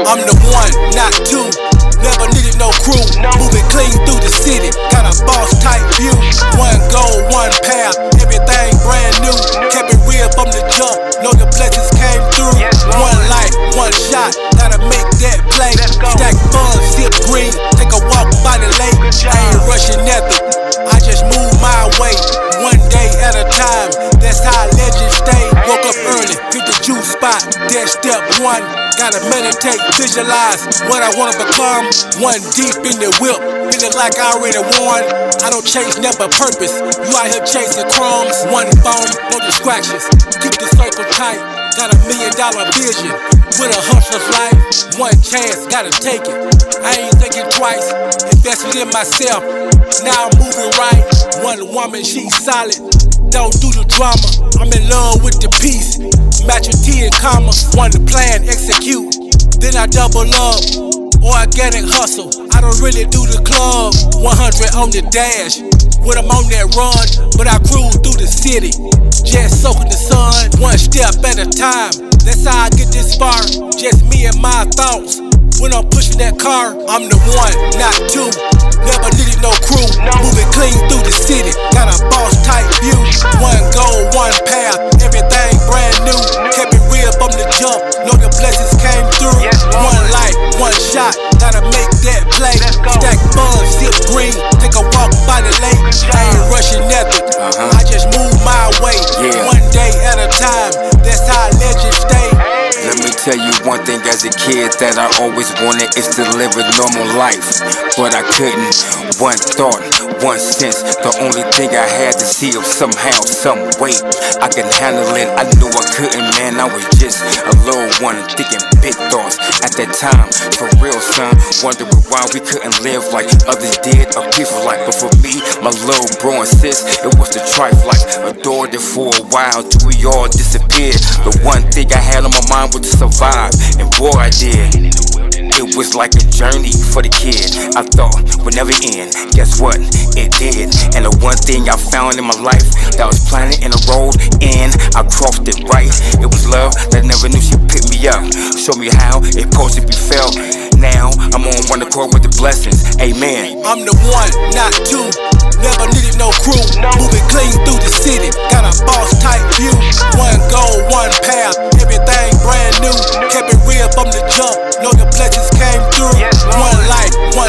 I'm the one, not two. Never needed no crew. Moving clean through the city. Got a boss type view. One goal, one path. Everything brand new. Kept it real from the jump. Know the blessings came through. One life, one shot. Gotta make that play. Stack funds, sip green. Take a walk by the lake. I ain't rushing nothing. I just move my way. One day at a time. That's how legends stay. Woke up early, hit the juice spot. Then step one. Gotta meditate, visualize what I wanna become. One deep in the whip, feeling like I already won. I don't chase never purpose. You out here chasing crumbs. One phone, no distractions. Keep the circle tight. Got $1 million vision with a hustler's life. One chance, gotta take it. I ain't thinking twice. Invested in myself. Now I'm moving right. One woman, she's solid. Don't do the drama. I'm in love with the peace. Matching T and comma. One to plan, execute. Then I double up. Organic hustle. I don't really do the club. 100 on the dash. When I'm on that run, but I cruise through the city. Just soaking the sun. One step at a time. That's how I get this far. Just me and my thoughts. When I'm pushing that car, I'm the one, not two. Never needed no crew. Moving clean through the city. Got a boss type view. One goal, one path. Everything brand new. Kept it real from the jump. Know the blessings came through. One life, one shot. Gotta make that play. Stack funds, sip green. Take a walk by the lake. I ain't rushing nothing. I just move my way. One day at a time. That's how legends stay. Let me tell you one thing as a kid that I always wanted is to live a normal life, but I couldn't. One thought, one sense, the only thing I had to see of somehow, some way I can handle it. I knew I couldn't, man. I was just a little one thinking big thoughts at that time. For real, son, wondering why we couldn't live like others did, a peaceful life. But for me, my little bro and sis, it was the trife life. Adored it for a while till we all disappeared. The one thing I had on my mind was to survive, and boy I did. It was like a journey for the kid I thought would never end. Guess what? It did. And the one thing I found in my life that was planted in the road, and I crossed it right. It was love that never knew she'd pick me up. Show me how it supposed to be felt. Now I'm on one accord with the blessings. Amen. I'm the one, not two. Never needed no crew. Moving clean through the city. Got a boss type view. One goal, one path. Everything brand new. Kept it real from the jump. Know the blessings came through. One life, one